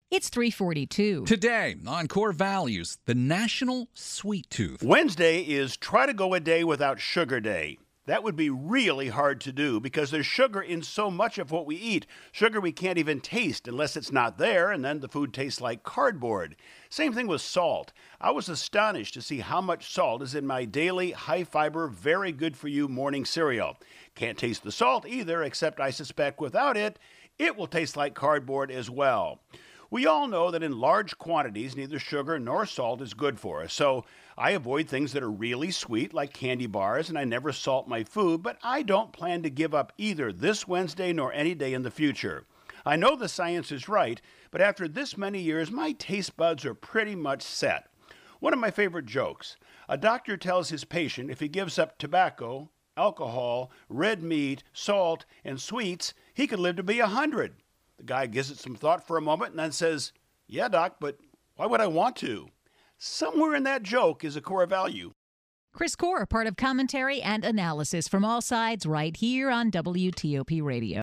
It's 3:42. Today on Core Values, the National Sweet Tooth. Wednesday is Try to Go a Day Without Sugar Day. That would be really hard to do because there's sugar in so much of what we eat. Sugar we can't even taste unless it's not there, and then the food tastes like cardboard. Same thing with salt. I was astonished to see how much salt is in my daily high-fiber, very good-for-you morning cereal. Can't taste the salt either, except I suspect without it, it will taste like cardboard as well. We all know that in large quantities, neither sugar nor salt is good for us, so I avoid things that are really sweet, like candy bars, and I never salt my food, but I don't plan to give up either this Wednesday nor any day in the future. I know the science is right, but after this many years, my taste buds are pretty much set. One of my favorite jokes: a doctor tells his patient if he gives up tobacco, alcohol, red meat, salt, and sweets, he could live to be 100. The guy gives it some thought for a moment and then says, "Yeah, doc, but why would I want to?" Somewhere in that joke is a core value. Chris Core, part of commentary and analysis from all sides right here on WTOP Radio.